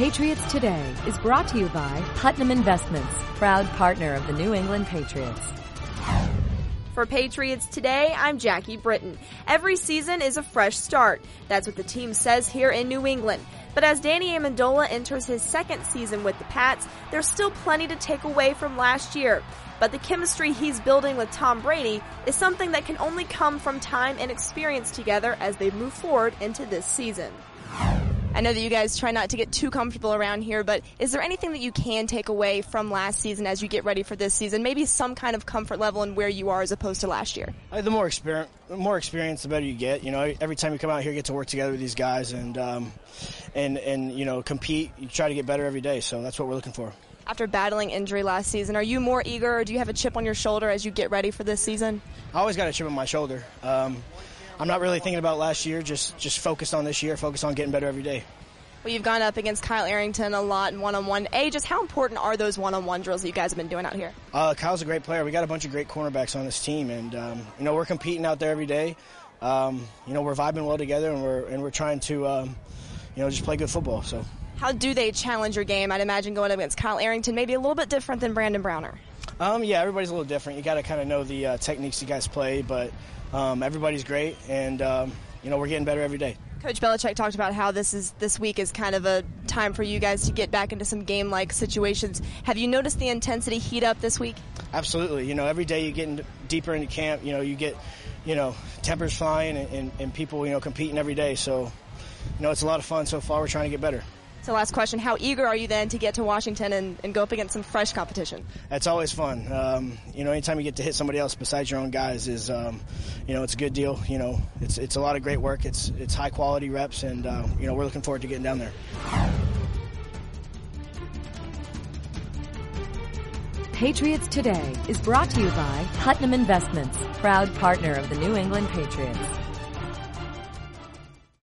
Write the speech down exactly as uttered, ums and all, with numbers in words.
Patriots Today is brought to you by Putnam Investments, proud partner of the New England Patriots. For Patriots Today, I'm Jackie Britton. Every season is a fresh start. That's what the team says here in New England. But as Danny Amendola enters his second season with the Pats, there's still plenty to take away from last year. But the chemistry he's building with Tom Brady is something that can only come from time and experience together as they move forward into this season. I know that you guys try not to get too comfortable around here, but is there anything that you can take away from last season as you get ready for this season? Maybe some kind of comfort level in where you are as opposed to last year? Uh, the more experience, the more experience, the better you get. You know, every time you come out here, you get to work together with these guys and, um, and, and, you know, compete. You try to get better every day, so that's what we're looking for. After battling injury last season, are you more eager or do you have a chip on your shoulder as you get ready for this season? I always got a chip on my shoulder. Um, I'm not really thinking about last year, just, just focused on this year, focused on getting better every day. Well, you've gone up against Kyle Arrington a lot in one-on-one. A, just how important are those one-on-one drills that you guys have been doing out here? Uh, Kyle's a great player. We got a bunch of great cornerbacks on this team, and um, you know we're competing out there every day. Um, you know we're vibing well together, and we're and we're trying to um, you know just play good football. So, how do they challenge your game? I'd imagine going up against Kyle Arrington maybe a little bit different than Brandon Browner. Um, yeah, everybody's a little different. You got to kind of know the uh, techniques you guys play, but um, everybody's great, and um, you know we're getting better every day. Coach Belichick talked about how this is this week is kind of a time for you guys to get back into some game-like situations. Have you noticed the intensity heat up this week? Absolutely. You know, every day you get in, deeper into camp, you know, you get, you know, tempers flying and, and, and people, you know, competing every day. So, you know, it's a lot of fun so far. We're trying to get better. So last question, how eager are you then to get to Washington and, and go up against some fresh competition? That's always fun. Um, you know, anytime you get to hit somebody else besides your own guys is, um, you know, it's a good deal. You know, it's it's a lot of great work. It's it's high quality reps, and, uh, you know, we're looking forward to getting down there. Patriots Today is brought to you by Putnam Investments, proud partner of the New England Patriots.